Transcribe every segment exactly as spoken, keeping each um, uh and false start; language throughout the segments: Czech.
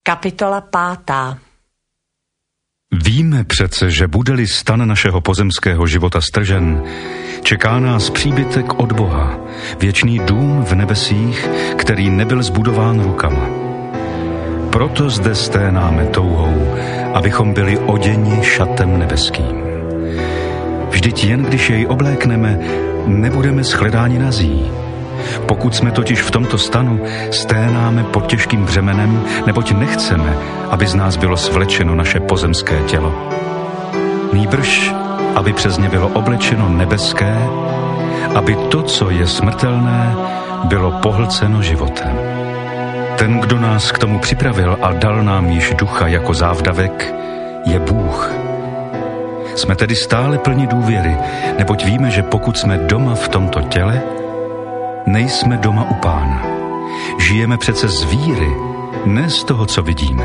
Kapitola pátá. Víme přece, že bude-li stan našeho pozemského života stržen, čeká nás příbytek od Boha, věčný dům v nebesích, který nebyl zbudován rukama. Proto zde sténáme touhou, abychom byli oděni šatem nebeským. Vždyť jen když jej oblékneme, nebudeme shledáni nazí. Pokud jsme totiž v tomto stanu, sténáme pod těžkým břemenem, neboť nechceme, aby z nás bylo svlečeno naše pozemské tělo. Nýbrž, aby přes ně bylo oblečeno nebeské, aby to, co je smrtelné, bylo pohlceno životem. Ten, kdo nás k tomu připravil a dal nám již ducha jako závdavek, je Bůh. Jsme tedy stále plni důvěry, neboť víme, že pokud jsme doma v tomto těle, nejsme doma u Pána. Žijeme přece z víry, ne z toho, co vidíme.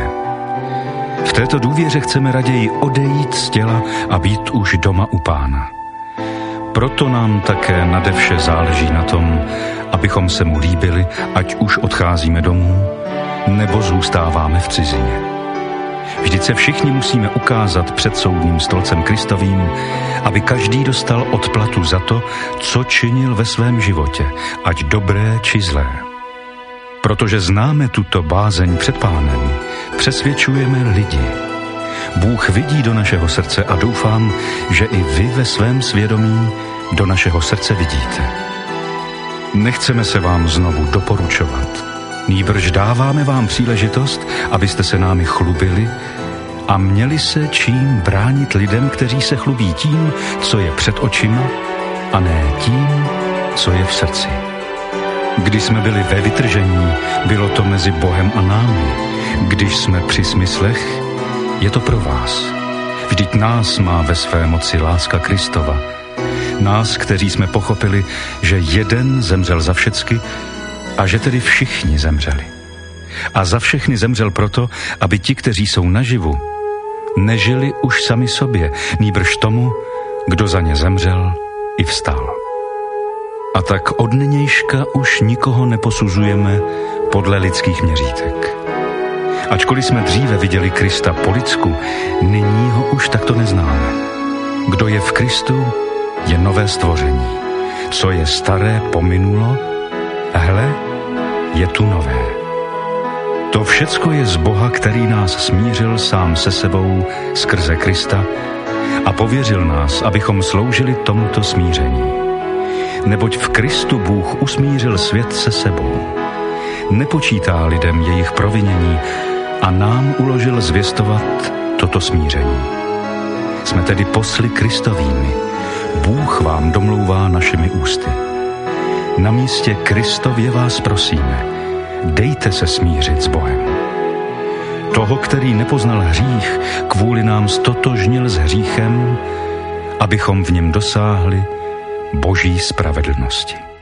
V této důvěře chceme raději odejít z těla a být už doma u Pána. Proto nám také nade vše záleží na tom, abychom se mu líbili, ať už odcházíme domů, nebo zůstáváme v cizině. Vždyť se všichni musíme ukázat před soudním stolcem Kristovým, aby každý dostal odplatu za to, co činil ve svém životě, ať dobré či zlé. Protože známe tuto bázeň před Pánem, přesvědčujeme lidi. Bůh vidí do našeho srdce a doufám, že i vy ve svém svědomí do našeho srdce vidíte. Nechceme se vám znovu doporučovat, nýbrž dáváme vám příležitost, abyste se námi chlubili a měli se čím bránit lidem, kteří se chlubí tím, co je před očima, a ne tím, co je v srdci. Když jsme byli ve vytržení, bylo to mezi Bohem a námi. Když jsme při smyslech, je to pro vás. Vždyť nás má ve své moci láska Kristova. Nás, kteří jsme pochopili, že jeden zemřel za všecky a že tedy všichni zemřeli. A za všechny zemřel proto, aby ti, kteří jsou naživu, nežili už sami sobě, nýbrž tomu, kdo za ně zemřel i vstal. A tak od nynějška už nikoho neposuzujeme podle lidských měřítek. Ačkoliv jsme dříve viděli Krista po lidsku, nyní ho už takto neznáme. Kdo je v Kristu, je nové stvoření. Co je staré, pominulo, hle, je tu nové. To všecko je z Boha, který nás smířil sám se sebou skrze Krista a pověřil nás, abychom sloužili tomuto smíření. Neboť v Kristu Bůh usmířil svět se sebou. Nepočítá lidem jejich provinění a nám uložil zvěstovat toto smíření. Jsme tedy posly Kristovými. Bůh vám domlouvá našimi ústy. Na místě Kristově vás prosíme, dejte se smířit s Bohem. Toho, který nepoznal hřích, kvůli nám stotožnil s hříchem, abychom v něm dosáhli Boží spravedlnosti.